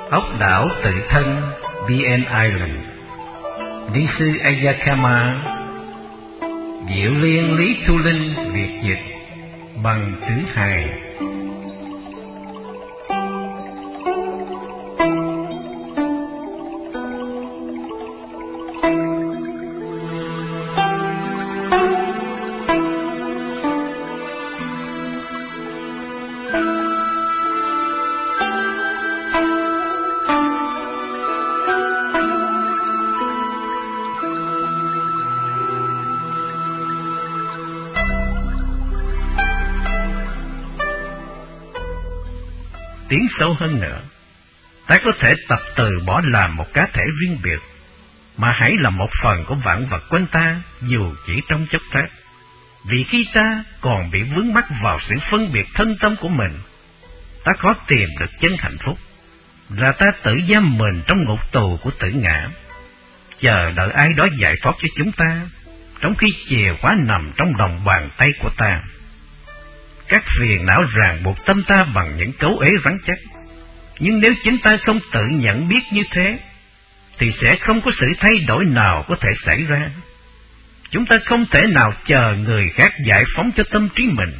Ốc đảo tự thân BN Island. Ni sư Ayakama. Diệu Liên Lý Thu Linh Việt dịch bằng Tử Hài. Tiến sâu hơn nữa, ta có thể tập từ bỏ làm một cá thể riêng biệt, mà hãy là một phần của vạn vật quanh ta, dù chỉ trong chốc lát. Vì khi ta còn bị vướng mắc vào sự phân biệt thân tâm của mình, ta khó tìm được chân hạnh phúc, là ta tự giam mình trong ngục tù của tử ngã, chờ đợi ai đó giải thoát cho chúng ta, trong khi chìa khóa nằm trong lòng bàn tay của ta. Các phiền não ràng buộc tâm ta bằng những cấu ế rắn chắc, nhưng nếu chính ta không tự nhận biết như thế, thì sẽ không có sự thay đổi nào có thể xảy ra. Chúng ta không thể nào chờ người khác giải phóng cho tâm trí mình.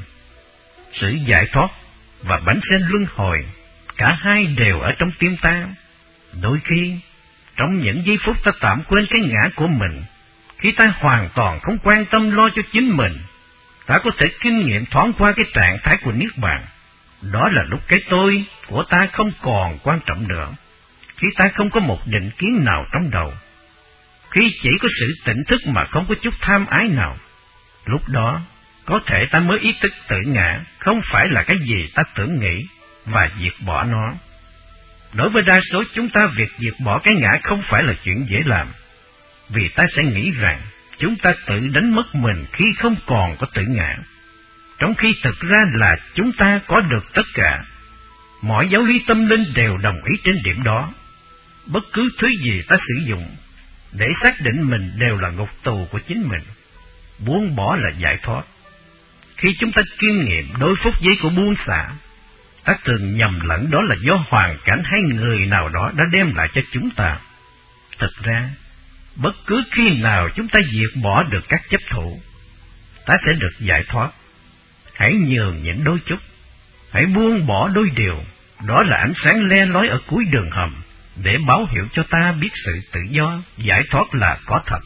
Sự giải thoát và bánh xe luân hồi, cả hai đều ở trong tim ta. Đôi khi, trong những giây phút ta tạm quên cái ngã của mình, khi ta hoàn toàn không quan tâm lo cho chính mình, ta có thể kinh nghiệm thoáng qua cái trạng thái của Niết Bàn. Đó là lúc cái tôi của ta không còn quan trọng nữa, khi ta không có một định kiến nào trong đầu, khi chỉ có sự tỉnh thức mà không có chút tham ái nào. Lúc đó, có thể ta mới ý thức tự ngã không phải là cái gì ta tưởng nghĩ và diệt bỏ nó. Đối với đa số chúng ta, việc diệt bỏ cái ngã không phải là chuyện dễ làm, vì ta sẽ nghĩ rằng chúng ta tự đánh mất mình khi không còn có tự ngã, trong khi thực ra là chúng ta có được tất cả. Mọi giáo lý tâm linh đều đồng ý trên điểm đó. Bất cứ thứ gì ta sử dụng để xác định mình đều là ngục tù của chính mình. Buông bỏ là giải thoát. Khi chúng ta kinh nghiệm đôi phút giây của buông xả, ta thường nhầm lẫn đó là do hoàn cảnh hay người nào đó đã đem lại cho chúng ta. Thực ra, bất cứ khi nào chúng ta diệt bỏ được các chấp thủ, ta sẽ được giải thoát. Hãy nhường nhịn đôi chút, hãy buông bỏ đôi điều. Đó là ánh sáng le lói ở cuối đường hầm, để báo hiệu cho ta biết sự tự do, giải thoát là có thật.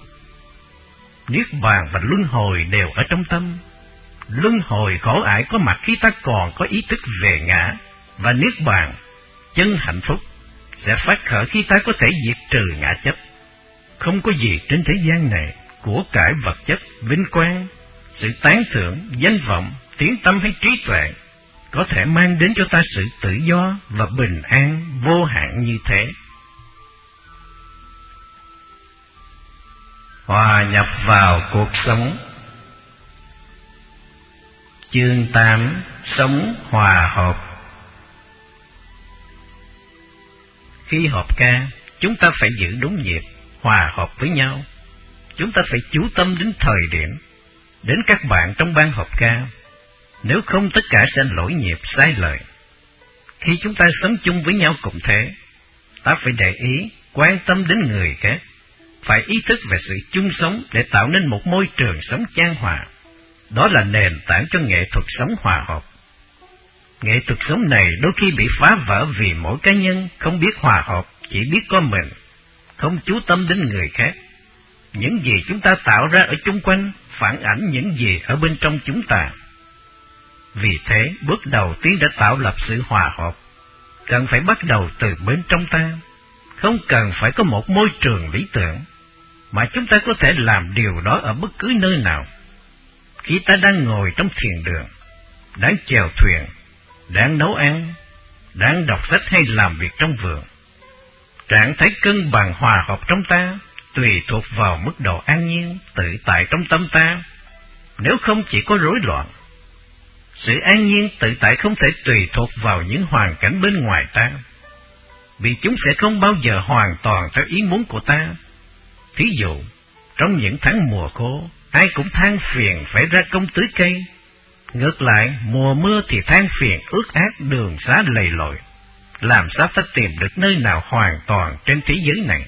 Niết bàn và luân hồi đều ở trong tâm. Luân hồi khổ ải có mặt khi ta còn có ý thức về ngã, và niết bàn, chân hạnh phúc, sẽ phát khởi khi ta có thể diệt trừ ngã chấp. Không có gì trên thế gian này, của cải vật chất, vinh quang, sự tán thưởng, danh vọng, tiếng tâm hay trí tuệ, có thể mang đến cho ta sự tự do và bình an vô hạn như thế. Hòa nhập vào cuộc sống. Chương 8. Sống hòa hợp. Khi họp ca, chúng ta phải giữ đúng nhịp, hòa hợp với nhau. Chúng ta phải chú tâm đến thời điểm, đến các bạn trong ban họp ca. Nếu không, tất cả sẽ lỗi nhịp, sai lời. Khi chúng ta sống chung với nhau cũng thế, ta phải để ý, quan tâm đến người khác, phải ý thức về sự chung sống để tạo nên một môi trường sống chan hòa. Đó là nền tảng cho nghệ thuật sống hòa hợp. Nghệ thuật sống này đôi khi bị phá vỡ vì mỗi cá nhân không biết hòa hợp, chỉ biết có mình, không chú tâm đến người khác. Những gì chúng ta tạo ra ở chung quanh phản ảnh những gì ở bên trong chúng ta. Vì thế, bước đầu tiên để tạo lập sự hòa hợp, cần phải bắt đầu từ bên trong ta. Không cần phải có một môi trường lý tưởng, mà chúng ta có thể làm điều đó ở bất cứ nơi nào. Khi ta đang ngồi trong thiền đường, đang chèo thuyền, đang nấu ăn, đang đọc sách hay làm việc trong vườn, trạng thái cân bằng hòa hợp trong ta tùy thuộc vào mức độ an nhiên, tự tại trong tâm ta. Nếu không chỉ có rối loạn. Sự an nhiên tự tại không thể tùy thuộc vào những hoàn cảnh bên ngoài ta, vì chúng sẽ không bao giờ hoàn toàn theo ý muốn của ta. Thí dụ, trong những tháng mùa khô, ai cũng than phiền phải ra công tưới cây. Ngược lại, mùa mưa thì than phiền ướt át đường xá lầy lội. làm sao ta tìm được nơi nào hoàn toàn trên thế giới này?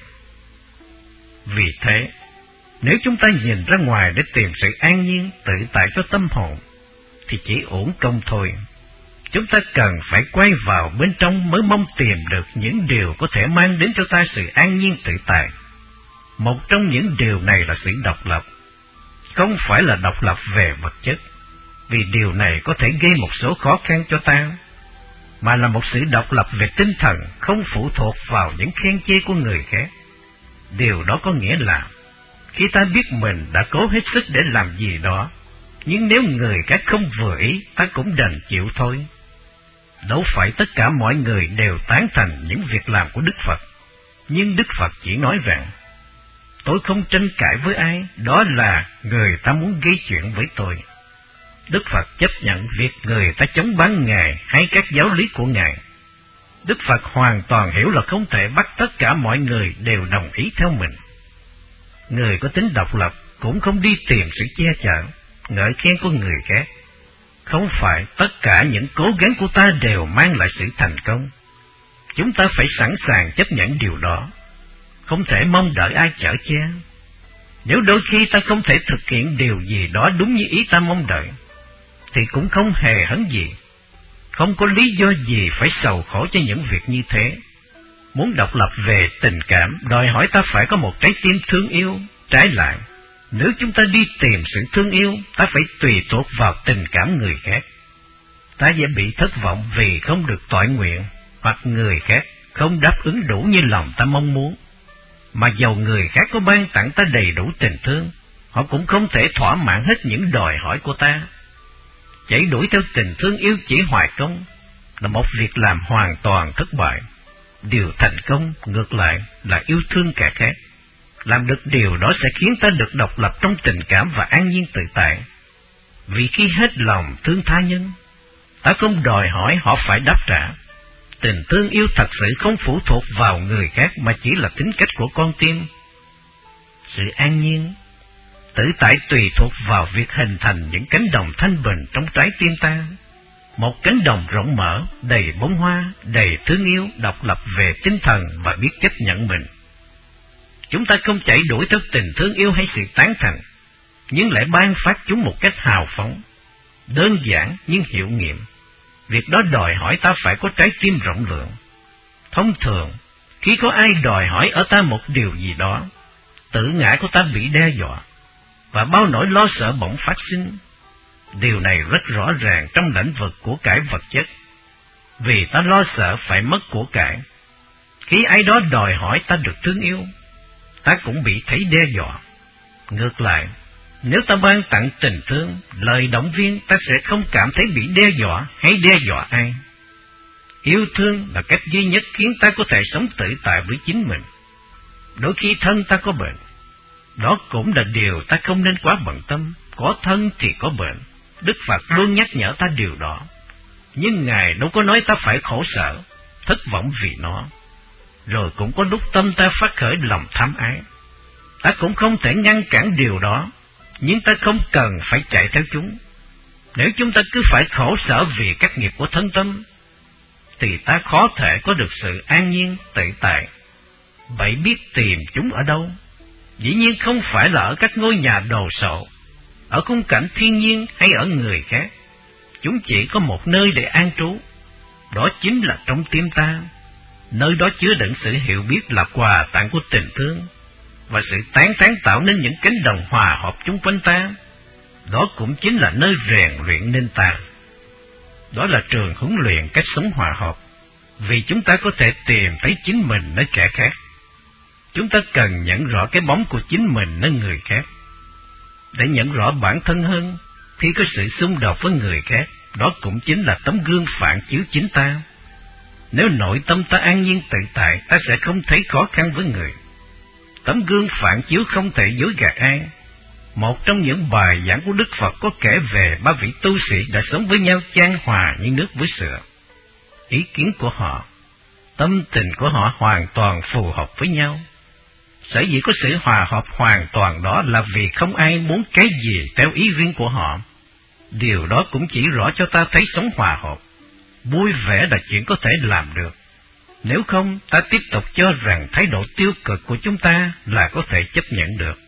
Vì thế, nếu chúng ta nhìn ra ngoài để tìm sự an nhiên, tự tại cho tâm hồn, thì chỉ uổng công thôi. Chúng ta cần phải quay vào bên trong mới mong tìm được những điều có thể mang đến cho ta sự an nhiên tự tại. Một trong những điều này là sự độc lập, không phải là độc lập về vật chất, vì điều này có thể gây một số khó khăn cho ta, mà là một sự độc lập về tinh thần, không phụ thuộc vào những khen chê của người khác. Điều đó có nghĩa là, khi ta biết mình đã cố hết sức để làm gì đó, nhưng nếu người khác không vừa ý, ta cũng đành chịu thôi. Đâu phải tất cả mọi người đều tán thành những việc làm của Đức Phật, nhưng Đức Phật chỉ nói rằng, tôi không tranh cãi với ai, đó là người ta muốn gây chuyện với tôi. Đức Phật chấp nhận việc người ta chống bán Ngài hay các giáo lý của Ngài. Đức Phật hoàn toàn hiểu là không thể bắt tất cả mọi người đều đồng ý theo mình. Người có tính độc lập cũng không đi tìm sự che chở, ngợi khen của người khác. Không phải tất cả những cố gắng của ta đều mang lại sự thành công. Chúng ta phải sẵn sàng chấp nhận điều đó, không thể mong đợi ai chở che. Nếu đôi khi ta không thể thực hiện điều gì đó đúng như ý ta mong đợi, thì cũng không hề hấn gì, không có lý do gì phải sầu khổ cho những việc như thế. Muốn độc lập về tình cảm đòi hỏi ta phải có một trái tim thương yêu. Trái lại, nếu chúng ta đi tìm sự thương yêu, ta phải tùy thuộc vào tình cảm người khác. Ta dễ bị thất vọng vì không được toại nguyện, hoặc người khác không đáp ứng đủ như lòng ta mong muốn. Mà dầu người khác có ban tặng ta đầy đủ tình thương, họ cũng không thể thỏa mãn hết những đòi hỏi của ta. Chạy đuổi theo tình thương yêu chỉ hoài công là một việc làm hoàn toàn thất bại. Điều thành công ngược lại là yêu thương kẻ khác. Làm được điều đó sẽ khiến ta được độc lập trong tình cảm và an nhiên tự tại. Vì khi hết lòng thương tha nhân, ta không đòi hỏi họ phải đáp trả. Tình thương yêu thật sự không phụ thuộc vào người khác mà chỉ là tính cách của con tim. Sự an nhiên, tự tại tùy thuộc vào việc hình thành những cánh đồng thanh bình trong trái tim ta. Một cánh đồng rộng mở, đầy bông hoa, đầy thương yêu, độc lập về tinh thần và biết chấp nhận mình. Chúng ta không chạy đuổi theo tình thương yêu hay sự tán thành, nhưng lại ban phát chúng một cách hào phóng, đơn giản nhưng hiệu nghiệm. Việc đó đòi hỏi ta phải có trái tim rộng lượng. Thông thường, khi có ai đòi hỏi ở ta một điều gì đó, tự ngã của ta bị đe dọa, và bao nỗi lo sợ bỗng phát sinh. Điều này rất rõ ràng trong lĩnh vực của cải vật chất, vì ta lo sợ phải mất của cải. Khi ai đó đòi hỏi ta được thương yêu, ta cũng bị thấy đe dọa. Ngược lại, nếu ta ban tặng tình thương, lời động viên, ta sẽ không cảm thấy bị đe dọa hay đe dọa ai. Yêu thương là cách duy nhất khiến ta có thể sống tự tại với chính mình. Đôi khi thân ta có bệnh, đó cũng là điều ta không nên quá bận tâm. Có thân thì có bệnh, Đức Phật luôn nhắc nhở ta điều đó. Nhưng Ngài đâu có nói ta phải khổ sở, thất vọng vì nó. Rồi cũng có lúc tâm ta phát khởi lòng tham ái. Ta cũng không thể ngăn cản điều đó, nhưng ta không cần phải chạy theo chúng. Nếu chúng ta cứ phải khổ sở vì các nghiệp của thân tâm, thì ta khó thể có được sự an nhiên, tự tại. Vậy biết tìm chúng ở đâu? Dĩ nhiên không phải là ở các ngôi nhà đồ sộ, ở khung cảnh thiên nhiên hay ở người khác. Chúng chỉ có một nơi để an trú, đó chính là trong tim ta. Nơi đó chứa đựng sự hiểu biết là quà tặng của tình thương, và sự tán thán tạo nên những cánh đồng hòa hợp chung quanh ta. Đó cũng chính là nơi rèn luyện nên ta. Đó là trường huấn luyện cách sống hòa hợp, vì chúng ta có thể tìm thấy chính mình nơi kẻ khác. Chúng ta cần nhận rõ cái bóng của chính mình nơi người khác. Để nhận rõ bản thân hơn, khi có sự xung đột với người khác, đó cũng chính là tấm gương phản chiếu chính ta. Nếu nội tâm ta an nhiên tự tại, ta sẽ không thấy khó khăn với người. Tấm gương phản chiếu không thể dối gạt ai. Một trong những bài giảng của Đức Phật có kể về ba vị tu sĩ đã sống với nhau chan hòa như nước với sữa. Ý kiến của họ, tâm tình của họ hoàn toàn phù hợp với nhau. Sở dĩ có sự hòa hợp hoàn toàn đó là vì không ai muốn cái gì theo ý riêng của họ. Điều đó cũng chỉ rõ cho ta thấy sống hòa hợp, vui vẻ là chuyện có thể làm được. Nếu không, ta tiếp tục cho rằng thái độ tiêu cực của chúng ta là có thể chấp nhận được.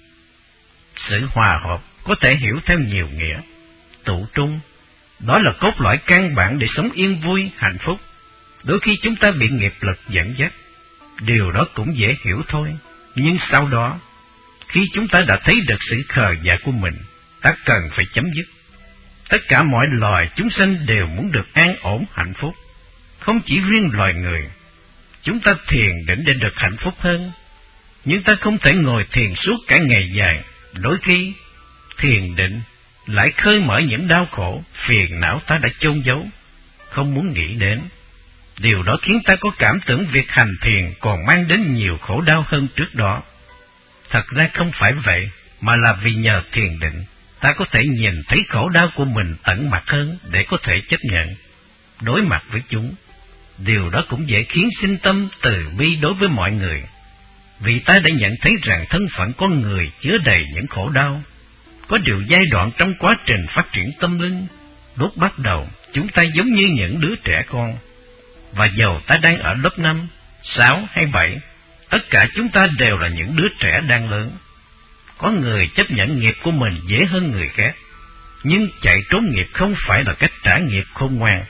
Sự hòa hợp có thể hiểu theo nhiều nghĩa. Tụ trung, đó là cốt lõi căn bản để sống yên vui, hạnh phúc. Đôi khi chúng ta bị nghiệp lực dẫn dắt, điều đó cũng dễ hiểu thôi. Nhưng sau đó, khi chúng ta đã thấy được sự khờ dại của mình, ta cần phải chấm dứt. Tất cả mọi loài chúng sanh đều muốn được an ổn, hạnh phúc. Không chỉ riêng loài người, chúng ta thiền định để được hạnh phúc hơn. Nhưng ta không thể ngồi thiền suốt cả ngày dài. Đôi khi, thiền định lại khơi mở những đau khổ, phiền não ta đã chôn giấu, không muốn nghĩ đến. Điều đó khiến ta có cảm tưởng việc hành thiền còn mang đến nhiều khổ đau hơn trước đó. Thật ra không phải vậy, mà là vì nhờ thiền định, ta có thể nhìn thấy khổ đau của mình tận mặt hơn để có thể chấp nhận, đối mặt với chúng. Điều đó cũng dễ khiến sinh tâm từ bi đối với mọi người, vì ta đã nhận thấy rằng thân phận con người chứa đầy những khổ đau. Có điều giai đoạn trong quá trình phát triển tâm linh, lúc bắt đầu chúng ta giống như những đứa trẻ con, và dầu ta đang ở lớp 5, 6 hay 7, tất cả chúng ta đều là những đứa trẻ đang lớn. Có người chấp nhận nghiệp của mình dễ hơn người khác, nhưng chạy trốn nghiệp không phải là cách trả nghiệp khôn ngoan.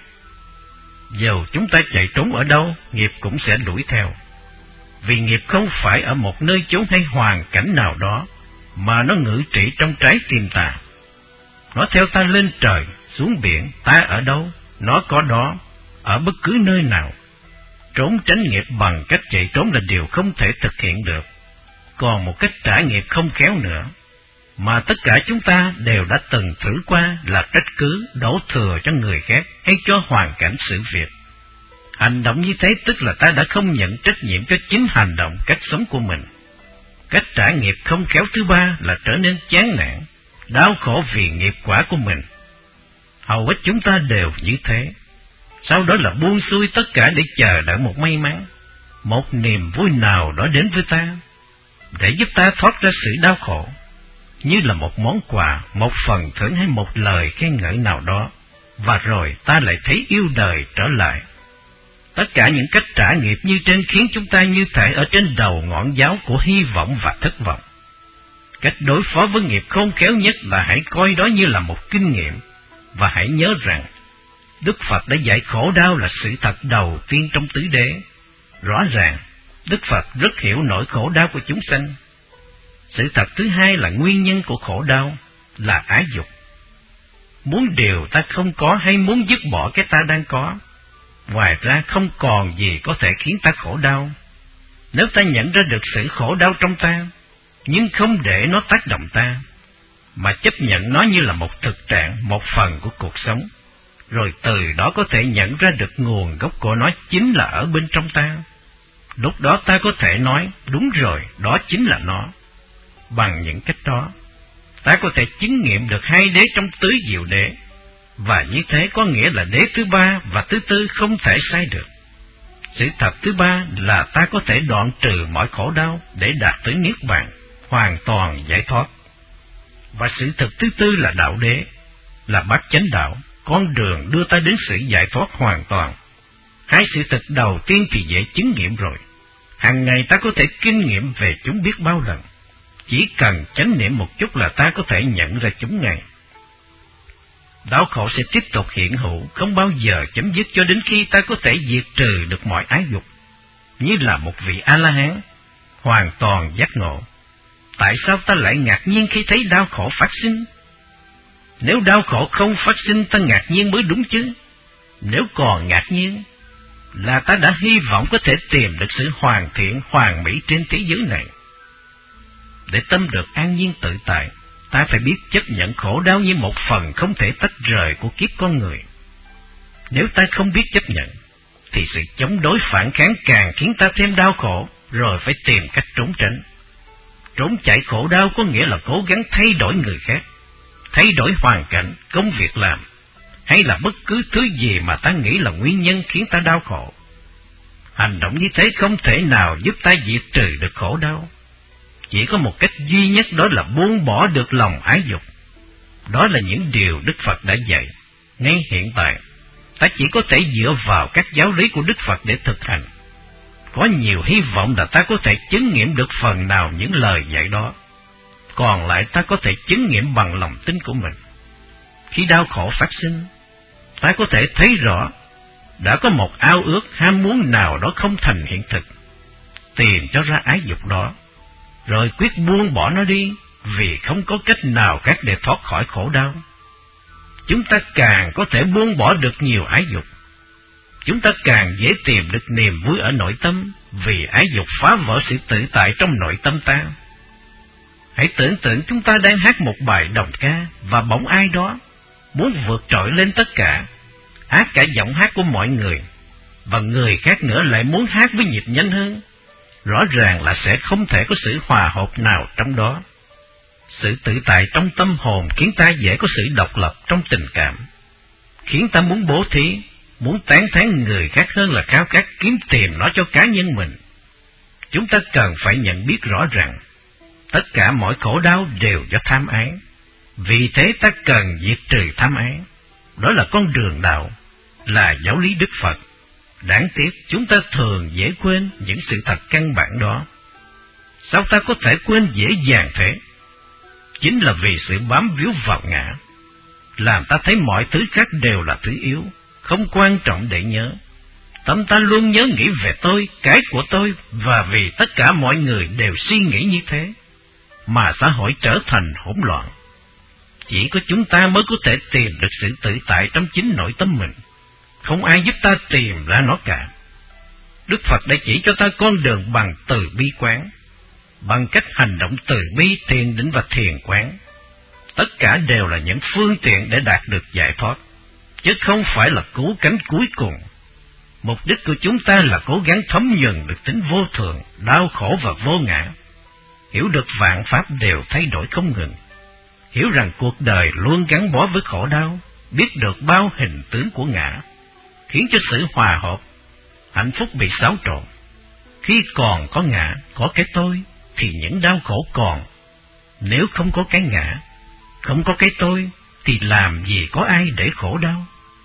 Dầu chúng ta chạy trốn ở đâu, nghiệp cũng sẽ đuổi theo. Vì nghiệp không phải ở một nơi chốn hay hoàn cảnh nào đó, mà nó ngự trị trong trái tim ta. Nó theo ta lên trời, xuống biển, ta ở đâu, nó có đó, ở bất cứ nơi nào. Trốn tránh nghiệp bằng cách chạy trốn là điều không thể thực hiện được. Còn một cách trả nghiệp không khéo nữa, mà tất cả chúng ta đều đã từng thử qua, là trách cứ, đổ thừa cho người khác hay cho hoàn cảnh sự việc. Hành động như thế tức là ta đã không nhận trách nhiệm cho chính hành động, cách sống của mình. Cách trả nghiệp không khéo thứ ba là trở nên chán nản, đau khổ vì nghiệp quả của mình. Hầu hết chúng ta đều như thế. Sau đó là buông xuôi tất cả để chờ đợi một may mắn, một niềm vui nào đó đến với ta, để giúp ta thoát ra sự đau khổ, như là một món quà, một phần thưởng hay một lời khen ngợi nào đó, và rồi ta lại thấy yêu đời trở lại. Tất cả những cách trả nghiệp như trên khiến chúng ta như thể ở trên đầu ngọn giáo của hy vọng và thất vọng. Cách đối phó với nghiệp khôn khéo nhất là hãy coi đó như là một kinh nghiệm, và hãy nhớ rằng Đức Phật đã dạy khổ đau là sự thật đầu tiên trong tứ đế. Rõ ràng, Đức Phật rất hiểu nỗi khổ đau của chúng sanh. Sự thật thứ hai là nguyên nhân của khổ đau là ái dục. Muốn điều ta không có hay muốn dứt bỏ cái ta đang có. Ngoài ra không còn gì có thể khiến ta khổ đau. Nếu ta nhận ra được sự khổ đau trong ta, nhưng không để nó tác động ta, mà chấp nhận nó như là một thực trạng, một phần của cuộc sống, rồi từ đó có thể nhận ra được nguồn gốc của nó chính là ở bên trong ta. Lúc đó ta có thể nói, đúng rồi, đó chính là nó. Bằng những cách đó, ta có thể chứng nghiệm được hai đế trong tứ diệu đế, và như thế có nghĩa là đế thứ ba và thứ tư không thể sai được. Sự thật thứ ba là ta có thể đoạn trừ mọi khổ đau để đạt tới niết bàn, hoàn toàn giải thoát. Và sự thật thứ tư là đạo đế, là bát chánh đạo, con đường đưa ta đến sự giải thoát hoàn toàn. Hai sự thật đầu tiên thì dễ chứng nghiệm rồi. Hàng ngày ta có thể kinh nghiệm về chúng biết bao lần. Chỉ cần chánh niệm một chút là ta có thể nhận ra chúng ngay. Đau khổ sẽ tiếp tục hiện hữu, không bao giờ chấm dứt cho đến khi ta có thể diệt trừ được mọi ái dục, như là một vị A-la-hán, hoàn toàn giác ngộ. Tại sao ta lại ngạc nhiên khi thấy đau khổ phát sinh? Nếu đau khổ không phát sinh, ta ngạc nhiên mới đúng chứ. Nếu còn ngạc nhiên, là ta đã hy vọng có thể tìm được sự hoàn thiện, hoàn mỹ trên thế giới này. Để tâm được an nhiên tự tại, ta phải biết chấp nhận khổ đau như một phần không thể tách rời của kiếp con người. Nếu ta không biết chấp nhận, thì sự chống đối phản kháng càng khiến ta thêm đau khổ, rồi phải tìm cách trốn tránh. Trốn chạy khổ đau có nghĩa là cố gắng thay đổi người khác, thay đổi hoàn cảnh, công việc làm, hay là bất cứ thứ gì mà ta nghĩ là nguyên nhân khiến ta đau khổ. Hành động như thế không thể nào giúp ta diệt trừ được khổ đau. Chỉ có một cách duy nhất, đó là buông bỏ được lòng ái dục. Đó là những điều Đức Phật đã dạy. Ngay hiện tại, ta chỉ có thể dựa vào các giáo lý của Đức Phật để thực hành. Có nhiều hy vọng là ta có thể chứng nghiệm được phần nào những lời dạy đó. Còn lại ta có thể chứng nghiệm bằng lòng tin của mình. Khi đau khổ phát sinh, ta có thể thấy rõ đã có một ao ước ham muốn nào đó không thành hiện thực. Tìm cho ra ái dục đó, rồi quyết buông bỏ nó đi, vì không có cách nào khác để thoát khỏi khổ đau. Chúng ta càng có thể buông bỏ được nhiều ái dục, chúng ta càng dễ tìm được niềm vui ở nội tâm, vì ái dục phá vỡ sự tự tại trong nội tâm ta. Hãy tưởng tượng chúng ta đang hát một bài đồng ca, và bỗng ai đó muốn vượt trội lên tất cả, át cả giọng hát của mọi người, và người khác nữa lại muốn hát với nhịp nhanh hơn. Rõ ràng là sẽ không thể có sự hòa hợp nào trong đó. Sự tự tại trong tâm hồn khiến ta dễ có sự độc lập trong tình cảm, khiến ta muốn bố thí, muốn tán thán người khác hơn là khao khát kiếm tìm nó cho cá nhân mình. Chúng ta cần phải nhận biết rõ rằng tất cả mọi khổ đau đều do tham ái. Vì thế ta cần diệt trừ tham ái. Đó là con đường đạo, là giáo lý Đức Phật. Đáng tiếc chúng ta thường dễ quên những sự thật căn bản đó. Sao ta có thể quên dễ dàng thế? Chính là vì sự bám víu vào ngã, làm ta thấy mọi thứ khác đều là thứ yếu, không quan trọng để nhớ. Tâm ta luôn nhớ nghĩ về tôi, cái của tôi, và vì tất cả mọi người đều suy nghĩ như thế, mà xã hội trở thành hỗn loạn. Chỉ có chúng ta mới có thể tìm được sự tự tại trong chính nội tâm mình. Không ai giúp ta tìm ra nó cả. Đức Phật đã chỉ cho ta con đường bằng từ bi quán, bằng cách hành động từ bi, thiền định và thiền quán. Tất cả đều là những phương tiện để đạt được giải thoát, chứ không phải là cứu cánh cuối cùng. Mục đích của chúng ta là cố gắng thấm nhuần được tính vô thường, đau khổ và vô ngã, hiểu được vạn pháp đều thay đổi không ngừng, hiểu rằng cuộc đời luôn gắn bó với khổ đau, biết được bao hình tướng của ngã, khiến cho sự hòa hợp, hạnh phúc bị xáo trộn. Khi còn có ngã, có cái tôi, thì những đau khổ còn. Nếu không có cái ngã, không có cái tôi, thì làm gì có ai để khổ đau.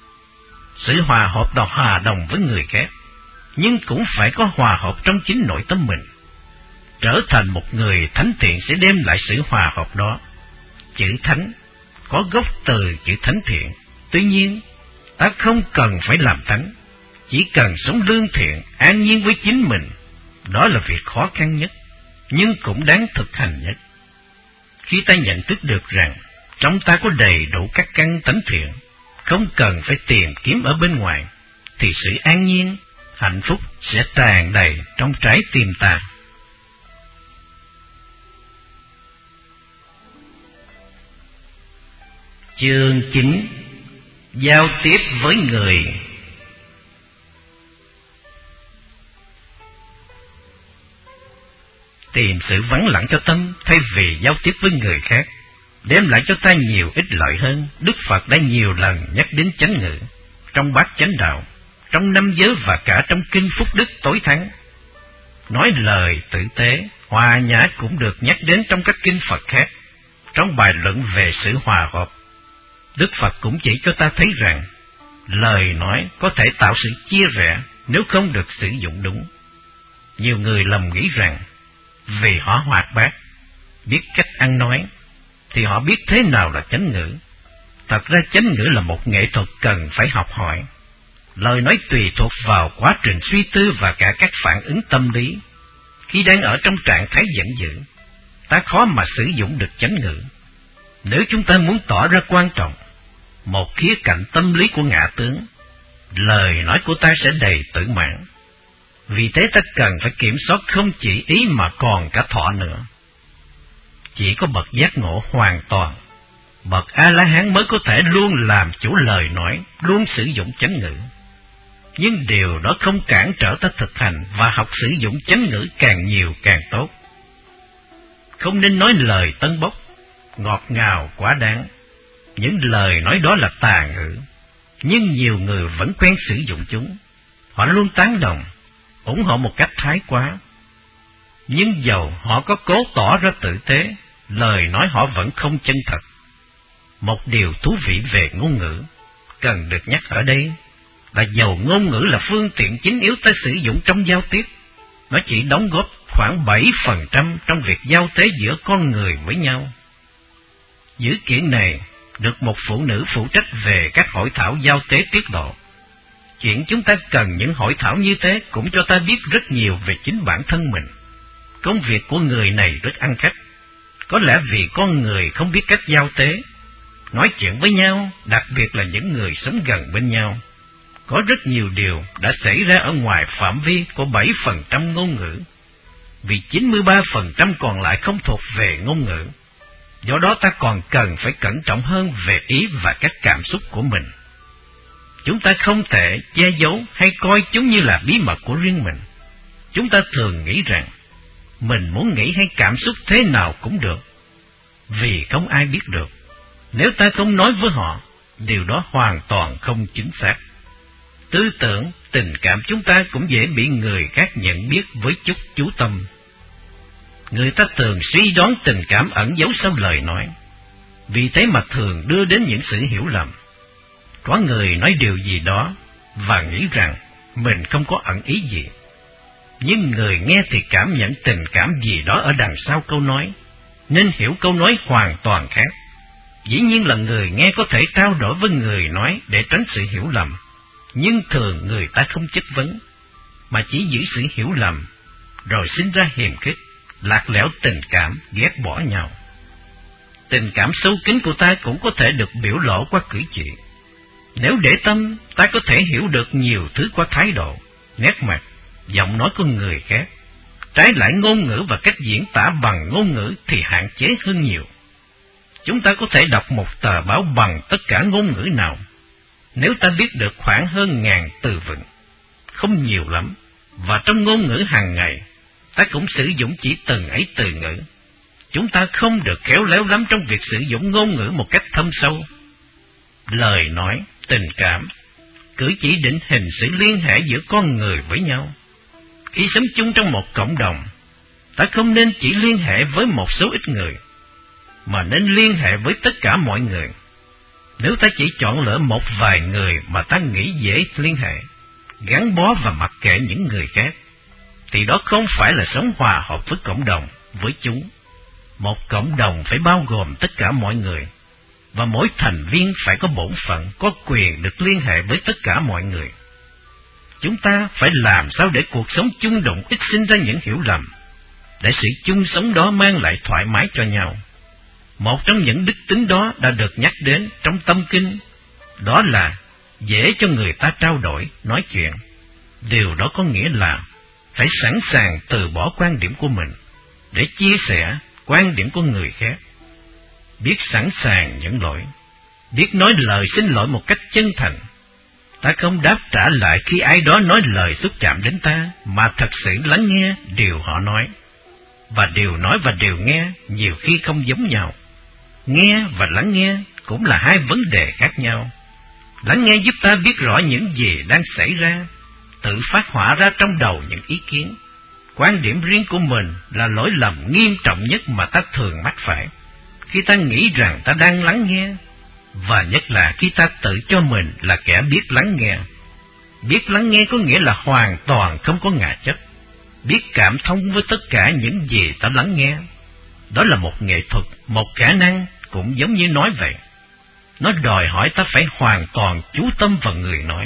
Sự hòa hợp là hòa đồng với người khác, nhưng cũng phải có hòa hợp trong chính nội tâm mình. Trở thành một người thánh thiện sẽ đem lại sự hòa hợp đó. Chữ thánh có gốc từ chữ thánh thiện. Tuy nhiên, ta không cần phải làm thánh, chỉ cần sống lương thiện, an nhiên với chính mình. Đó là việc khó khăn nhất, nhưng cũng đáng thực hành nhất. Khi ta nhận thức được rằng trong ta có đầy đủ các căn tánh thiện, không cần phải tìm kiếm ở bên ngoài, thì sự an nhiên, hạnh phúc sẽ tràn đầy trong trái tim ta. Chương 9: Giao tiếp với người. Tìm sự vắng lặng cho tâm thay vì giao tiếp với người khác, đem lại cho ta nhiều ích lợi hơn. Đức Phật đã nhiều lần nhắc đến chánh ngữ, trong bát chánh đạo, trong năm giới và cả trong kinh Phúc Đức tối thắng. Nói lời tử tế, hòa nhã cũng được nhắc đến trong các kinh Phật khác. Trong bài luận về sự hòa hợp, Đức Phật cũng chỉ cho ta thấy rằng lời nói có thể tạo sự chia rẽ nếu không được sử dụng đúng. Nhiều người lầm nghĩ rằng vì họ hoạt bát, biết cách ăn nói, thì họ biết thế nào là chánh ngữ. Thật ra chánh ngữ là một nghệ thuật cần phải học hỏi. Lời nói tùy thuộc vào quá trình suy tư và cả các phản ứng tâm lý. Khi đang ở trong trạng thái giận dữ, ta khó mà sử dụng được chánh ngữ. Nếu chúng ta muốn tỏ ra quan trọng một khía cạnh tâm lý của ngã tướng, lời nói của ta sẽ đầy tự mãn. Vì thế ta cần phải kiểm soát không chỉ ý mà còn cả thọ nữa. Chỉ có bậc giác ngộ hoàn toàn, bậc A-la-hán mới có thể luôn làm chủ lời nói, luôn sử dụng chánh ngữ. Nhưng điều đó không cản trở ta thực hành và học sử dụng chánh ngữ càng nhiều càng tốt. Không nên nói lời tân bốc, ngọt ngào quá đáng. Những lời nói đó là tà ngữ, nhưng nhiều người vẫn quen sử dụng chúng. Họ luôn tán đồng, ủng hộ một cách thái quá. Nhưng dầu họ có cố tỏ ra tử tế, lời nói họ vẫn không chân thật. Một điều thú vị về ngôn ngữ cần được nhắc ở đây là dầu ngôn ngữ là phương tiện chính yếu ta sử dụng trong giao tiếp, nó chỉ đóng góp khoảng 7% trong việc giao tế giữa con người với nhau. Dữ kiện này được một phụ nữ phụ trách về các hội thảo giao tế tiết lộ. Chuyện chúng ta cần những hội thảo như thế cũng cho ta biết rất nhiều về chính bản thân mình. Công việc của người này rất ăn khách. Có lẽ vì con người không biết cách giao tế, nói chuyện với nhau, đặc biệt là những người sống gần bên nhau. Có rất nhiều điều đã xảy ra ở ngoài phạm vi của 7% ngôn ngữ, vì 93% còn lại không thuộc về ngôn ngữ. Do đó ta còn cần phải cẩn trọng hơn về ý và các cảm xúc của mình. Chúng ta không thể che giấu hay coi chúng như là bí mật của riêng mình. Chúng ta thường nghĩ rằng mình muốn nghĩ hay cảm xúc thế nào cũng được, vì không ai biết được. Nếu ta không nói với họ, điều đó hoàn toàn không chính xác. Tư tưởng, tình cảm chúng ta cũng dễ bị người khác nhận biết với chút chú tâm. Người ta thường suy đoán tình cảm ẩn giấu sau lời nói, vì thế mà thường đưa đến những sự hiểu lầm. Có người nói điều gì đó và nghĩ rằng mình không có ẩn ý gì, nhưng người nghe thì cảm nhận tình cảm gì đó ở đằng sau câu nói, nên hiểu câu nói hoàn toàn khác. Dĩ nhiên là người nghe có thể trao đổi với người nói để tránh sự hiểu lầm, nhưng thường người ta không chất vấn, mà chỉ giữ sự hiểu lầm, rồi sinh ra hiềm khích, lạc lẽo tình cảm, ghét bỏ nhau. Tình cảm sâu kín của ta cũng có thể được biểu lộ qua cử chỉ. Nếu để tâm, ta có thể hiểu được nhiều thứ qua thái độ, nét mặt, giọng nói của người khác. Trái lại ngôn ngữ và cách diễn tả bằng ngôn ngữ thì hạn chế hơn nhiều. Chúng ta có thể đọc một tờ báo bằng tất cả ngôn ngữ nào, nếu ta biết được khoảng hơn 1000 từ vựng, không nhiều lắm, và trong ngôn ngữ hàng ngày, ta cũng sử dụng chỉ từng ấy từ ngữ. Chúng ta không được khéo léo lắm trong việc sử dụng ngôn ngữ một cách thâm sâu. Lời nói, tình cảm, cử chỉ định hình sự liên hệ giữa con người với nhau. Khi sống chung trong một cộng đồng, ta không nên chỉ liên hệ với một số ít người, mà nên liên hệ với tất cả mọi người. Nếu ta chỉ chọn lựa một vài người mà ta nghĩ dễ liên hệ, gắn bó và mặc kệ những người khác, thì đó không phải là sống hòa hợp với cộng đồng, với chúng. Một cộng đồng phải bao gồm tất cả mọi người, và mỗi thành viên phải có bổn phận, có quyền được liên hệ với tất cả mọi người. Chúng ta phải làm sao để cuộc sống chung đụng ít sinh ra những hiểu lầm, để sự chung sống đó mang lại thoải mái cho nhau. Một trong những đức tính đó đã được nhắc đến trong Tâm Kinh, đó là dễ cho người ta trao đổi, nói chuyện. Điều đó có nghĩa là phải sẵn sàng từ bỏ quan điểm của mình để chia sẻ quan điểm của người khác. Biết sẵn sàng nhận lỗi, biết nói lời xin lỗi một cách chân thành. Ta không đáp trả lại khi ai đó nói lời xúc chạm đến ta, mà thật sự lắng nghe điều họ nói. Và điều nói và điều nghe nhiều khi không giống nhau. Nghe và lắng nghe cũng là hai vấn đề khác nhau. Lắng nghe giúp ta biết rõ những gì đang xảy ra, tự phát họa ra trong đầu những ý kiến. Quan điểm riêng của mình là lỗi lầm nghiêm trọng nhất mà ta thường mắc phải khi ta nghĩ rằng ta đang lắng nghe, và nhất là khi ta tự cho mình là kẻ biết lắng nghe. Biết lắng nghe có nghĩa là hoàn toàn không có ngã chấp, biết cảm thông với tất cả những gì ta lắng nghe. Đó là một nghệ thuật, một khả năng, cũng giống như nói vậy. Nó đòi hỏi ta phải hoàn toàn chú tâm vào người nói,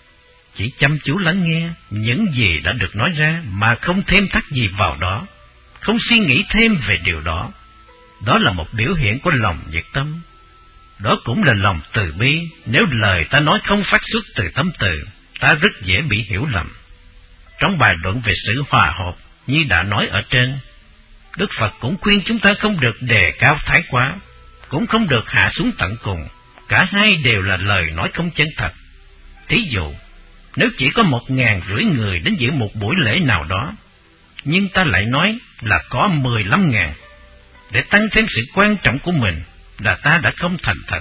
chỉ chăm chú lắng nghe những gì đã được nói ra mà không thêm thắt gì vào đó, không suy nghĩ thêm về điều đó. Đó là một biểu hiện của lòng nhiệt tâm. Đó cũng là lòng từ bi. Nếu lời ta nói không phát xuất từ tâm từ, ta rất dễ bị hiểu lầm. Trong bài luận về sự hòa hợp như đã nói ở trên, Đức Phật cũng khuyên chúng ta không được đề cao thái quá, cũng không được hạ xuống tận cùng. Cả hai đều là lời nói không chân thật. Thí dụ, nếu chỉ có 1.500 người đến dự một buổi lễ nào đó, nhưng ta lại nói là có 15.000, để tăng thêm sự quan trọng của mình, là ta đã không thành thật.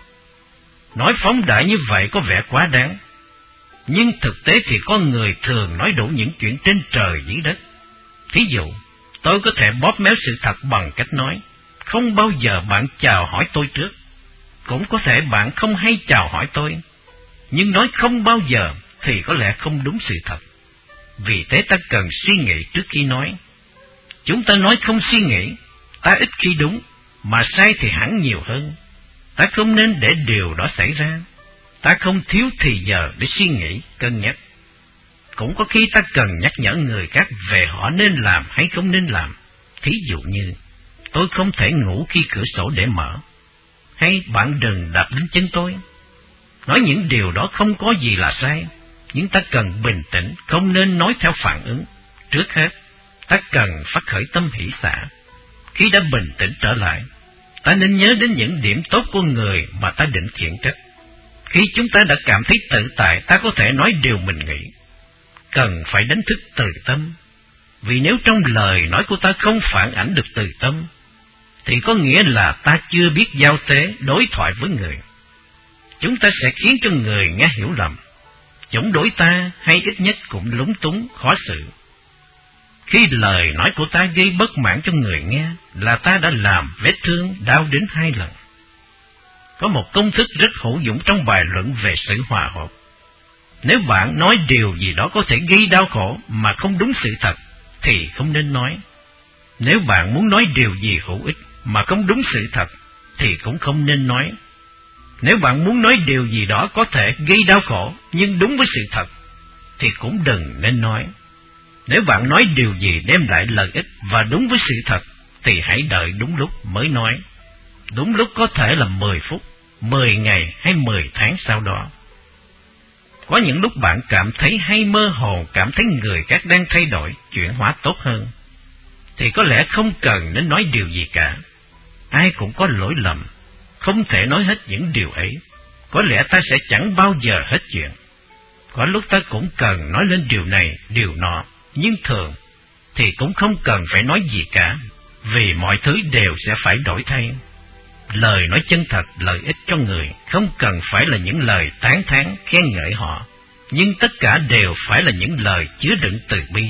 Nói phóng đại như vậy có vẻ quá đáng, nhưng thực tế thì con người thường nói đủ những chuyện trên trời dưới đất. Thí dụ, tôi có thể bóp méo sự thật bằng cách nói, không bao giờ bạn chào hỏi tôi trước. Cũng có thể bạn không hay chào hỏi tôi, nhưng nói không bao giờ thì có lẽ không đúng sự thật. vì thế ta cần suy nghĩ trước khi nói. Chúng ta nói không suy nghĩ, ta ít khi đúng, mà sai thì hẳn nhiều hơn. Ta không nên để điều đó xảy ra. Ta không thiếu thì giờ để suy nghĩ, cân nhắc. Cũng có khi ta cần nhắc nhở người khác về họ nên làm hay không nên làm. Thí dụ như, tôi không thể ngủ khi cửa sổ để mở, hay bạn đừng đạp đến chân tôi. Nói những điều đó không có gì là sai, nhưng ta cần bình tĩnh, không nên nói theo phản ứng. Trước hết, ta cần phát khởi tâm hỷ xả. Khi đã bình tĩnh trở lại, ta nên nhớ đến những điểm tốt của người mà ta định khiển trách. Khi chúng ta đã cảm thấy tự tại, ta có thể nói điều mình nghĩ. Cần phải đánh thức từ tâm, vì nếu trong lời nói của ta không phản ảnh được từ tâm, thì có nghĩa là ta chưa biết giao tế, đối thoại với người. Chúng ta sẽ khiến cho người nghe hiểu lầm, chống đối ta hay ít nhất cũng lúng túng, khó xử. Khi lời nói của ta gây bất mãn cho người nghe, là ta đã làm vết thương đau đến 2 lần. Có một công thức rất hữu dụng trong bài luận về sự hòa hợp. Nếu bạn nói điều gì đó có thể gây đau khổ mà không đúng sự thật, thì không nên nói. Nếu bạn muốn nói điều gì hữu ích mà không đúng sự thật, thì cũng không nên nói. Nếu bạn muốn nói điều gì đó có thể gây đau khổ nhưng đúng với sự thật, thì cũng đừng nên nói. Nếu bạn nói điều gì đem lại lợi ích và đúng với sự thật, thì hãy đợi đúng lúc mới nói. Đúng lúc có thể là 10 phút, 10 ngày hay 10 tháng sau đó. Có những lúc bạn cảm thấy hay mơ hồ, cảm thấy người khác đang thay đổi, chuyển hóa tốt hơn, thì có lẽ không cần nên nói điều gì cả. Ai cũng có lỗi lầm, không thể nói hết những điều ấy. Có lẽ ta sẽ chẳng bao giờ hết chuyện. Có lúc ta cũng cần nói lên điều này, điều nọ, nhưng thường thì cũng không cần phải nói gì cả, vì mọi thứ đều sẽ phải đổi thay. Lời nói chân thật, lợi ích cho người, không cần phải là những lời tán thán, khen ngợi họ, nhưng tất cả đều phải là những lời chứa đựng từ bi.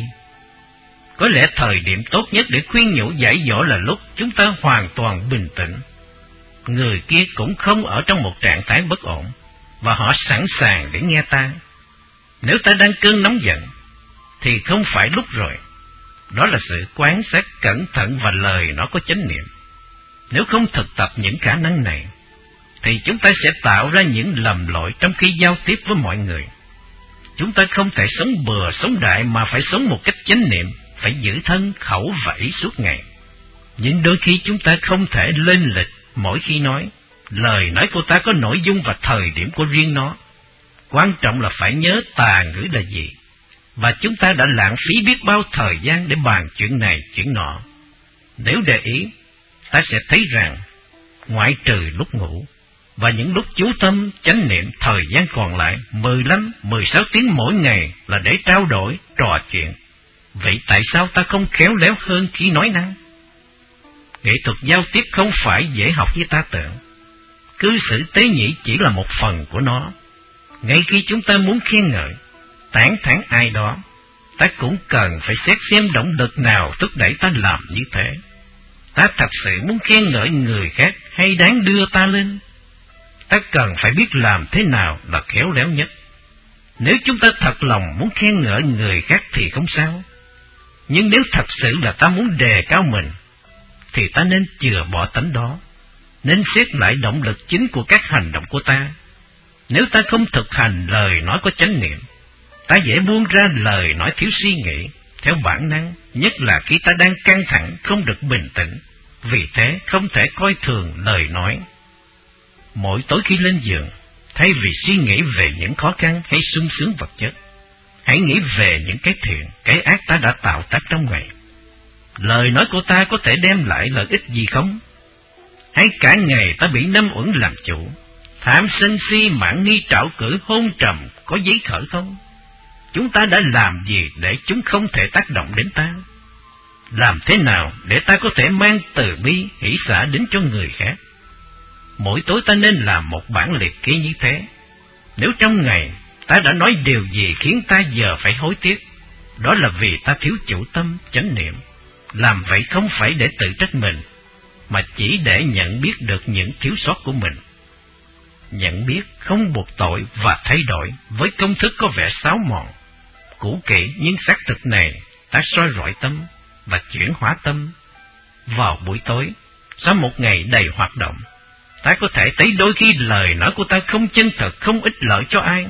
Có lẽ thời điểm tốt nhất để khuyên nhủ giải dỗ là lúc chúng ta hoàn toàn bình tĩnh. Người kia cũng không ở trong một trạng thái bất ổn, và họ sẵn sàng để nghe ta. Nếu ta đang cơn nóng giận, thì không phải lúc rồi. Đó là sự quan sát cẩn thận và lời nó có chánh niệm. Nếu không thực tập những khả năng này, thì chúng ta sẽ tạo ra những lầm lỗi trong khi giao tiếp với mọi người. Chúng ta không thể sống bừa sống đại mà phải sống một cách chánh niệm, phải giữ thân khẩu và ý suốt ngày. Nhưng đôi khi chúng ta không thể lên lịch mỗi khi nói. Lời nói của ta có nội dung và thời điểm của riêng nó. Quan trọng là phải nhớ tà ngữ là gì, và chúng ta đã lãng phí biết bao thời gian để bàn chuyện này chuyện nọ. Nếu để ý, ta sẽ thấy rằng, ngoại trừ lúc ngủ và những lúc chú tâm chánh niệm, thời gian còn lại 15-16 tiếng mỗi ngày là để trao đổi, trò chuyện. Vậy tại sao ta không khéo léo hơn khi nói năng? Nghệ thuật giao tiếp không phải dễ học như ta tưởng. Cư xử tế nhị chỉ là một phần của nó. Ngay khi chúng ta muốn khen ngợi, tán thán ai đó, ta cũng cần phải xét xem động lực nào thúc đẩy ta làm như thế. Ta thật sự muốn khen ngợi người khác hay đáng đưa ta lên? Ta cần phải biết làm thế nào là khéo léo nhất. Nếu chúng ta thật lòng muốn khen ngợi người khác thì không sao. Nhưng nếu thật sự là ta muốn đề cao mình, thì ta nên chừa bỏ tánh đó, nên xét lại động lực chính của các hành động của ta. Nếu ta không thực hành lời nói có chánh niệm, ta dễ buông ra lời nói thiếu suy nghĩ, theo bản năng, nhất là khi ta đang căng thẳng, không được bình tĩnh. Vì thế không thể coi thường lời nói. Mỗi tối khi lên giường, thay vì suy nghĩ về những khó khăn hay sung sướng vật chất, hãy nghĩ về những cái thiện, cái ác ta đã tạo tác trong ngày. Lời nói của ta có thể đem lại lợi ích gì không? Hay cả ngày ta bị năm uẩn làm chủ, tham sân si mạn nghi trạo cử hôn trầm có giấy khởi không? Chúng ta đã làm gì để chúng không thể tác động đến ta? Làm thế nào để ta có thể mang từ bi hỷ xả đến cho người khác? Mỗi tối ta nên làm một bản liệt kê như thế. Nếu trong ngày ta đã nói điều gì khiến ta giờ phải hối tiếc, đó là vì ta thiếu chủ tâm, chánh niệm. Làm vậy không phải để tự trách mình, mà chỉ để nhận biết được những thiếu sót của mình. Nhận biết không buộc tội và thay đổi với công thức có vẻ xáo mòn. cũ kỹ nhưng xác thực này đã soi rọi tâm và chuyển hóa tâm. Vào buổi tối, sau một ngày đầy hoạt động, ta có thể thấy đôi khi lời nói của ta không chân thật, không ích lợi cho ai.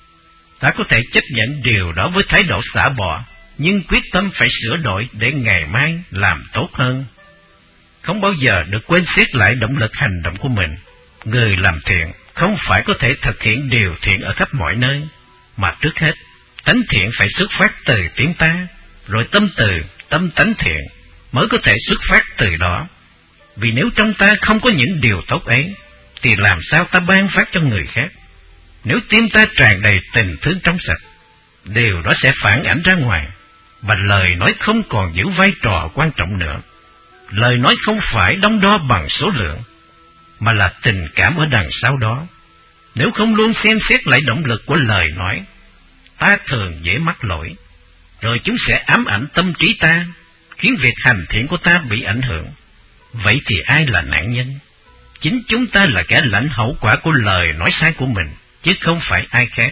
Ta có thể chấp nhận điều đó với thái độ xả bỏ, nhưng quyết tâm phải sửa đổi để ngày mai làm tốt hơn. Không bao giờ được quên xét lại động lực hành động của mình. Người làm thiện không phải có thể thực hiện điều thiện ở khắp mọi nơi, mà trước hết, tánh thiện phải xuất phát từ tiếng ta, rồi tâm từ, tâm tánh thiện mới có thể xuất phát từ đó. Vì nếu trong ta không có những điều tốt ấy, thì làm sao ta ban phát cho người khác? Nếu tim ta tràn đầy tình thương trong sạch, điều đó sẽ phản ảnh ra ngoài, và lời nói không còn giữ vai trò quan trọng nữa. Lời nói không phải đong đo bằng số lượng, mà là tình cảm ở đằng sau đó. Nếu không luôn xem xét lại động lực của lời nói, ta thường dễ mắc lỗi, rồi chúng sẽ ám ảnh tâm trí ta, khiến việc hành thiện của ta bị ảnh hưởng. Vậy thì ai là nạn nhân? Chính chúng ta là kẻ lãnh hậu quả của lời nói sai của mình, chứ không phải ai khác.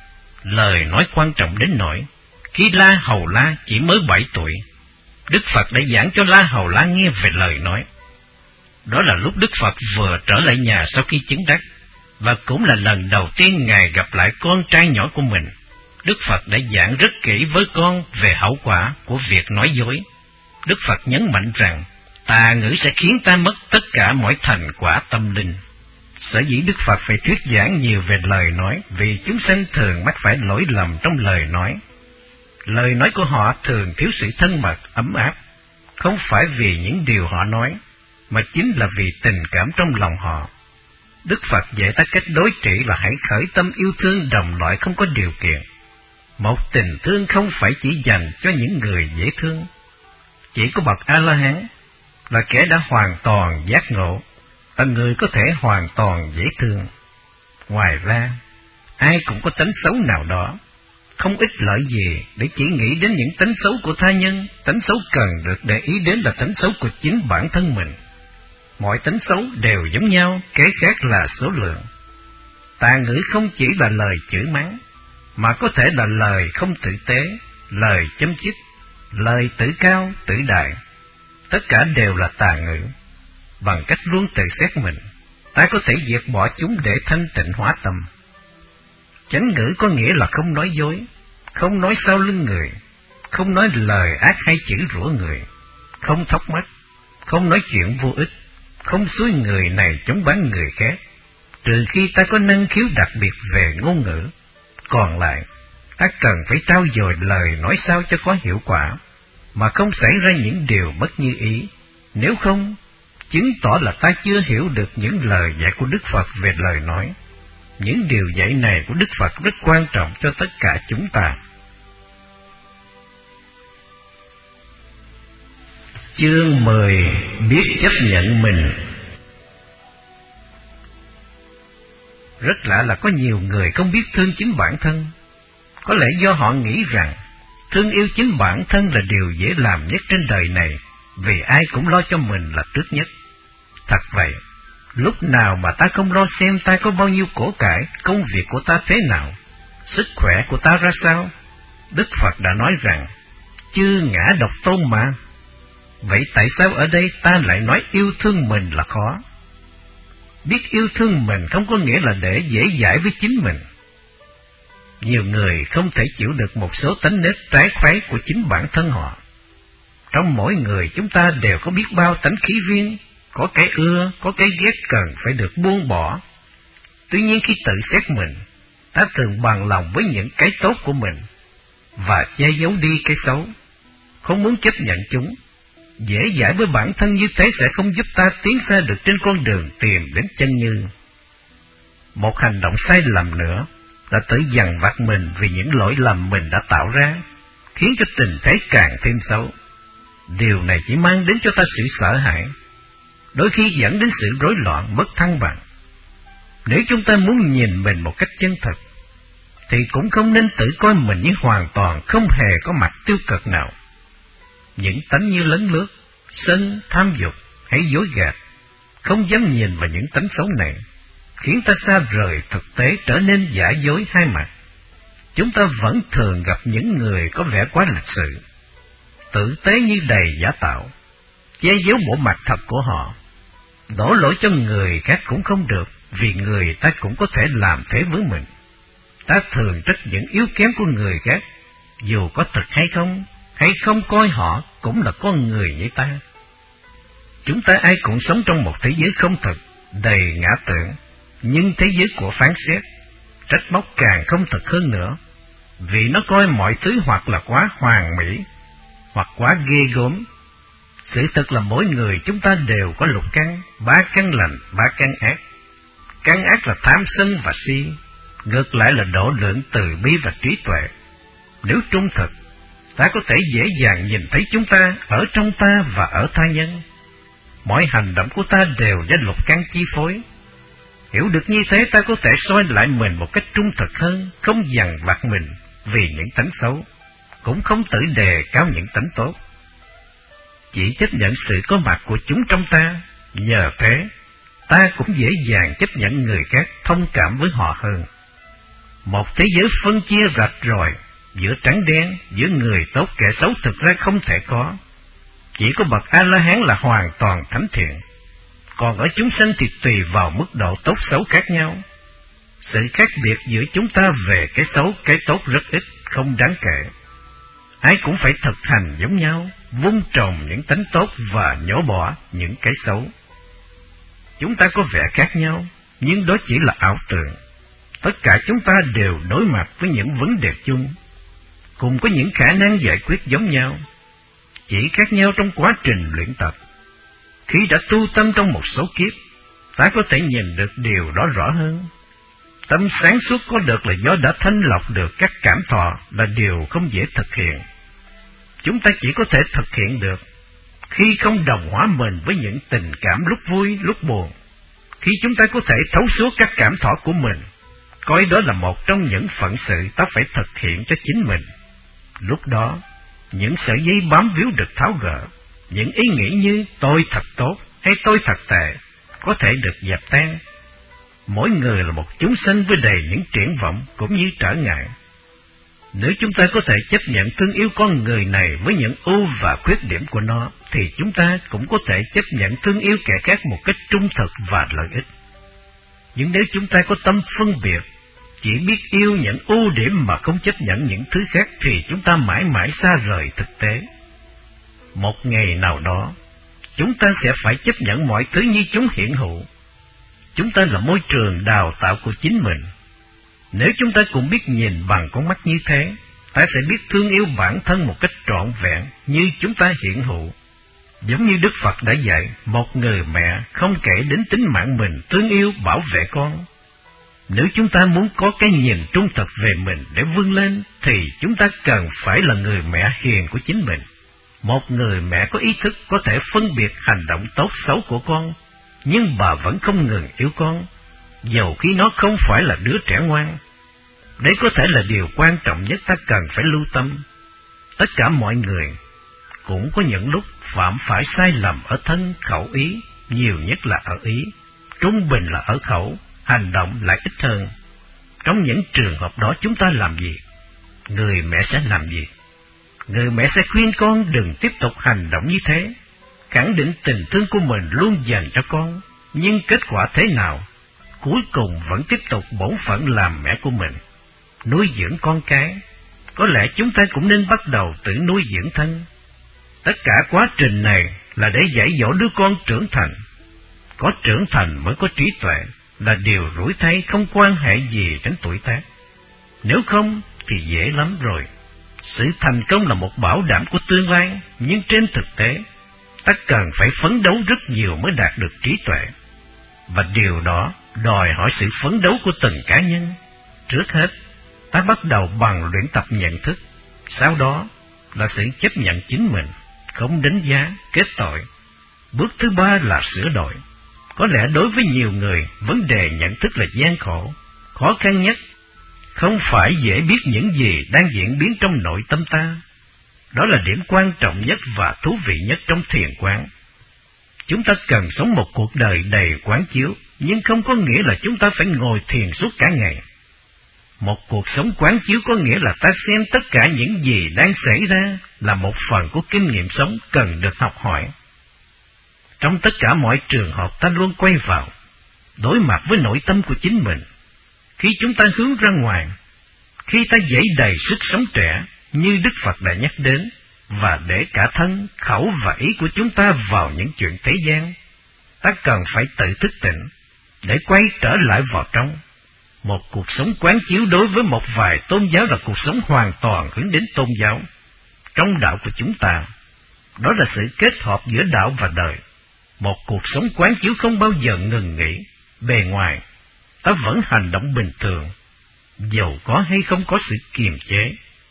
Lời nói quan trọng đến nỗi, khi La Hầu La chỉ mới 7 tuổi, Đức Phật đã giảng cho La Hầu La nghe về lời nói. Đó là lúc Đức Phật vừa trở lại nhà sau khi chứng đắc, và cũng là lần đầu tiên Ngài gặp lại con trai nhỏ của mình. Đức Phật đã giảng rất kỹ với con về hậu quả của việc nói dối. Đức Phật nhấn mạnh rằng, tà ngữ sẽ khiến ta mất tất cả mọi thành quả tâm linh. Sở dĩ Đức Phật phải thuyết giảng nhiều về lời nói, vì chúng sanh thường mắc phải lỗi lầm trong lời nói. Lời nói của họ thường thiếu sự thân mật, ấm áp, không phải vì những điều họ nói, mà chính là vì tình cảm trong lòng họ. Đức Phật dạy ta cách đối trị là hãy khởi tâm yêu thương đồng loại không có điều kiện. Một tình thương không phải chỉ dành cho những người dễ thương. Chỉ có bậc A-la-hán là kẻ đã hoàn toàn giác ngộ, là người có thể hoàn toàn dễ thương. Ngoài ra, ai cũng có tánh xấu nào đó, không ích lợi gì để chỉ nghĩ đến những tánh xấu của tha nhân. Tánh xấu cần được để ý đến là tánh xấu của chính bản thân mình. Mọi tánh xấu đều giống nhau, cái khác là số lượng. Tà ngữ không chỉ là lời chửi mắng, mà có thể là lời không tử tế, lời châm chích, lời tự cao, tự đại. Tất cả đều là tà ngữ. Bằng cách luôn tự xét mình, ta có thể diệt bỏ chúng để thanh tịnh hóa tâm. Chánh ngữ có nghĩa là không nói dối, không nói sau lưng người, không nói lời ác hay chửi rủa người, không thóc mắt, không nói chuyện vô ích, không xúi người này chống bán người khác, trừ khi ta có năng khiếu đặc biệt về ngôn ngữ. Còn lại, ta cần phải trau dồi lời nói sao cho có hiệu quả, mà không xảy ra những điều bất như ý. Nếu không, chứng tỏ là ta chưa hiểu được những lời dạy của Đức Phật về lời nói. Những điều dạy này của Đức Phật rất quan trọng cho tất cả chúng ta. Chương 10. Biết chấp nhận mình. Rất lạ là có nhiều người không biết thương chính bản thân. Có lẽ do họ nghĩ rằng thương yêu chính bản thân là điều dễ làm nhất trên đời này, vì ai cũng lo cho mình là trước nhất. Thật vậy, lúc nào mà ta không lo xem ta có bao nhiêu của cải, công việc của ta thế nào, sức khỏe của ta ra sao? Đức Phật đã nói rằng, chư ngã độc tôn mà. Vậy tại sao ở đây ta lại nói yêu thương mình là khó? Biết yêu thương mình không có nghĩa là để dễ dãi với chính mình. Nhiều người không thể chịu được một số tánh nết trái khoái của chính bản thân họ. Trong mỗi người chúng ta đều có biết bao tánh khí riêng, có cái ưa, có cái ghét cần phải được buông bỏ. Tuy nhiên khi tự xét mình, ta thường bằng lòng với những cái tốt của mình, và che giấu đi cái xấu, không muốn chấp nhận chúng. Dễ dãi với bản thân như thế sẽ không giúp ta tiến xa được trên con đường tìm đến chân như. Một hành động sai lầm nữa là tự dằn vặt mình vì những lỗi lầm mình đã tạo ra, khiến cho tình thế càng thêm xấu. Điều này chỉ mang đến cho ta sự sợ hãi, đôi khi dẫn đến sự rối loạn, mất thăng bằng. Nếu chúng ta muốn nhìn mình một cách chân thật, thì cũng không nên tự coi mình như hoàn toàn không hề có mặt tiêu cực nào. Những tánh như lấn lướt, sân, tham dục hay dối gạt, không dám nhìn vào những tánh xấu này, khiến ta xa rời thực tế, trở nên giả dối hai mặt. chúng ta vẫn thường gặp những người có vẻ quá lịch sự, tử tế như đầy giả tạo, che giấu bộ mặt thật của họ. Đổ lỗi cho người khác cũng không được, vì người ta cũng có thể làm thế với mình. Ta thường trách những yếu kém của người khác, dù có thật hay không coi họ cũng là con người như ta. Chúng ta ai cũng sống trong một thế giới không thực, đầy ngã tưởng, nhưng thế giới của phán xét, trách móc càng không thực hơn nữa, vì nó coi mọi thứ hoặc là quá hoàn mỹ, hoặc quá ghê gớm. Sự thật là mỗi người chúng ta đều có lục căn, 3 căn lành, 3 căn ác. Căn ác là tham sân và si, ngược lại là độ lượng, từ bi và trí tuệ. Nếu trung thực, ta có thể dễ dàng nhìn thấy chúng ta ở trong ta và ở tha nhân. Mọi hành động của ta đều do lục căn chi phối. Hiểu được như thế, ta có thể soi lại mình một cách trung thực hơn, không dằn vặt mình vì những tánh xấu, cũng không tự đề cao những tánh tốt. Chỉ chấp nhận sự có mặt của chúng trong ta, nhờ thế, ta cũng dễ dàng chấp nhận người khác, thông cảm với họ hơn. Một thế giới phân chia rạch ròi, giữa trắng đen, giữa người tốt kẻ xấu thực ra không thể có. Chỉ có bậc A-la-hán là hoàn toàn thánh thiện, còn ở chúng sanh thì tùy vào mức độ tốt xấu khác nhau. Sự khác biệt giữa chúng ta về cái xấu, cái tốt rất ít, không đáng kể. Ai cũng phải thực hành giống nhau, vun trồng những tánh tốt và nhổ bỏ những cái xấu. Chúng ta có vẻ khác nhau, nhưng đó chỉ là ảo tưởng. Tất cả chúng ta đều đối mặt với những vấn đề chung, cùng có những khả năng giải quyết giống nhau, chỉ khác nhau trong quá trình luyện tập. Khi đã tu tâm trong một số kiếp, ta có thể nhìn được điều đó rõ hơn. Tâm sáng suốt có được là do đã thanh lọc được các cảm thọ, là điều không dễ thực hiện. Chúng ta chỉ có thể thực hiện được khi không đồng hóa mình với những tình cảm lúc vui, lúc buồn. Khi chúng ta có thể thấu suốt các cảm thọ của mình, coi đó là một trong những phận sự ta phải thực hiện cho chính mình. Lúc đó, những sợi dây bám víu được tháo gỡ, những ý nghĩ như tôi thật tốt hay tôi thật tệ có thể được dập tan. Mỗi người là một chúng sanh với đầy những triển vọng cũng như trở ngại. Nếu chúng ta có thể chấp nhận thương yêu con người này với những ưu và khuyết điểm của nó, thì chúng ta cũng có thể chấp nhận thương yêu kẻ khác một cách trung thực và lợi ích. Nhưng nếu chúng ta có tâm phân biệt, chỉ biết yêu những ưu điểm mà không chấp nhận những thứ khác, thì chúng ta mãi mãi xa rời thực tế. Một ngày nào đó, chúng ta sẽ phải chấp nhận mọi thứ như chúng hiện hữu. Chúng ta là môi trường đào tạo của chính mình. Nếu chúng ta cũng biết nhìn bằng con mắt như thế, ta sẽ biết thương yêu bản thân một cách trọn vẹn như chúng ta hiện hữu. Giống như Đức Phật đã dạy, một người mẹ không kể đến tính mạng mình thương yêu bảo vệ con. Nếu chúng ta muốn có cái nhìn trung thực về mình để vươn lên, thì chúng ta cần phải là người mẹ hiền của chính mình. Một người mẹ có ý thức có thể phân biệt hành động tốt xấu của con, nhưng bà vẫn không ngừng yêu con, dầu khi nó không phải là đứa trẻ ngoan. Đây có thể là điều quan trọng nhất ta cần phải lưu tâm. Tất cả mọi người cũng có những lúc phạm phải sai lầm ở thân khẩu ý, nhiều nhất là ở ý, trung bình là ở khẩu, hành động lại ít hơn. Trong những trường hợp đó chúng ta làm gì? Người mẹ sẽ làm gì? Người mẹ sẽ khuyên con đừng tiếp tục hành động như thế, khẳng định tình thương của mình luôn dành cho con, nhưng kết quả thế nào? Cuối cùng vẫn tiếp tục bổn phận làm mẹ của mình, nuôi dưỡng con cái. Có lẽ chúng ta cũng nên bắt đầu tự nuôi dưỡng thân. Tất cả quá trình này là để dạy dỗ đứa con trưởng thành. Có trưởng thành mới có trí tuệ, là điều rủi thay không quan hệ gì đến tuổi tác. Nếu không thì dễ lắm rồi. Sự thành công là một bảo đảm của tương lai, nhưng trên thực tế, ta cần phải phấn đấu rất nhiều mới đạt được trí tuệ. Và điều đó đòi hỏi sự phấn đấu của từng cá nhân. Trước hết, ta bắt đầu bằng luyện tập nhận thức, sau đó là sự chấp nhận chính mình, không đánh giá, kết tội. Bước thứ ba là sửa đổi. Có lẽ đối với nhiều người, vấn đề nhận thức là gian khổ, khó khăn nhất. Không phải dễ biết những gì đang diễn biến trong nội tâm ta. Đó là điểm quan trọng nhất và thú vị nhất trong thiền quán. Chúng ta cần sống một cuộc đời đầy quán chiếu, nhưng không có nghĩa là chúng ta phải ngồi thiền suốt cả ngày. Một cuộc sống quán chiếu có nghĩa là ta xem tất cả những gì đang xảy ra là một phần của kinh nghiệm sống cần được học hỏi. Trong tất cả mọi trường hợp ta luôn quay vào, đối mặt với nội tâm của chính mình. Khi chúng ta hướng ra ngoài, khi ta dẫy đầy sức sống trẻ như Đức Phật đã nhắc đến, và để cả thân, khẩu và ý của chúng ta vào những chuyện thế gian, ta cần phải tự thức tỉnh, để quay trở lại vào trong. Một cuộc sống quán chiếu đối với một vài tôn giáo là cuộc sống hoàn toàn hướng đến tôn giáo. Trong đạo của chúng ta, đó là sự kết hợp giữa đạo và đời. Một cuộc sống quán chiếu không bao giờ ngừng nghỉ. Bề ngoài, ta vẫn hành động bình thường, dầu có hay không có sự kiềm chế.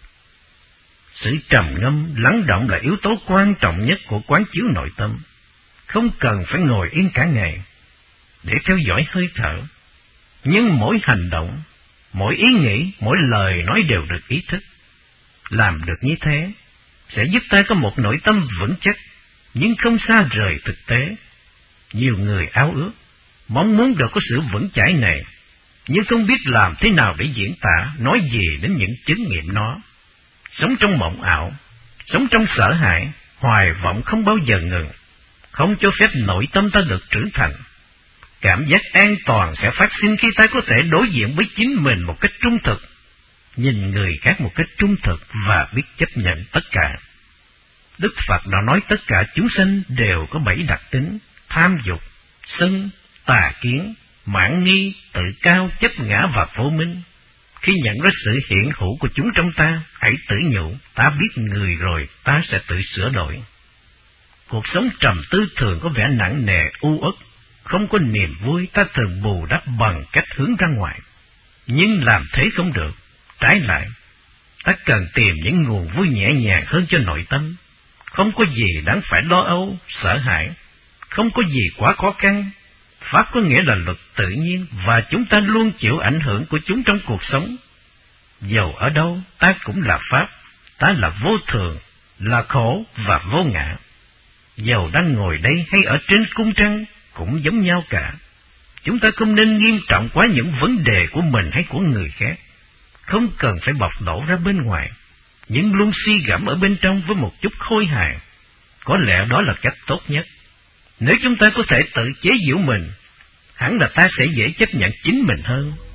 Sự trầm ngâm, lắng động là yếu tố quan trọng nhất của quán chiếu nội tâm. Không cần phải ngồi yên cả ngày để theo dõi hơi thở, nhưng mỗi hành động, mỗi ý nghĩ, mỗi lời nói đều được ý thức. Làm được như thế sẽ giúp ta có một nội tâm vững chắc, nhưng không xa rời thực tế. Nhiều người ao ước, mong muốn được có sự vững chãi này, nhưng không biết làm thế nào để diễn tả, nói gì đến những chứng nghiệm nó. Sống trong mộng ảo, sống trong sợ hãi, hoài vọng không bao giờ ngừng, không cho phép nội tâm ta được trưởng thành. Cảm giác an toàn sẽ phát sinh khi ta có thể đối diện với chính mình một cách trung thực, nhìn người khác một cách trung thực và biết chấp nhận tất cả. Đức Phật đã nói tất cả chúng sanh đều có 7 đặc tính: tham dục, sân, tà kiến, mạn nghi, tự cao, chấp ngã và vô minh. Khi nhận ra sự hiện hữu của chúng trong ta, hãy tự nhủ, ta biết người rồi, ta sẽ tự sửa đổi. Cuộc sống trầm tư thường có vẻ nặng nề, u uất, không có niềm vui, ta thường bù đắp bằng cách hướng ra ngoài. Nhưng làm thế không được, trái lại, ta cần tìm những nguồn vui nhẹ nhàng hơn cho nội tâm. Không có gì đáng phải lo âu, sợ hãi, không có gì quá khó khăn. Pháp có nghĩa là luật tự nhiên, và chúng ta luôn chịu ảnh hưởng của chúng trong cuộc sống. Dầu ở đâu, ta cũng là Pháp, ta là vô thường, là khổ và vô ngã. Dầu đang ngồi đây hay ở trên cung trăng, cũng giống nhau cả. Chúng ta không nên nghiêm trọng quá những vấn đề của mình hay của người khác. Không cần phải bộc lộ ra bên ngoài, nhưng luôn suy gẫm ở bên trong với một chút khôi hài. Có lẽ đó là cách tốt nhất. Nếu chúng ta có thể tự chế giễu mình, hẳn là ta sẽ dễ chấp nhận chính mình hơn.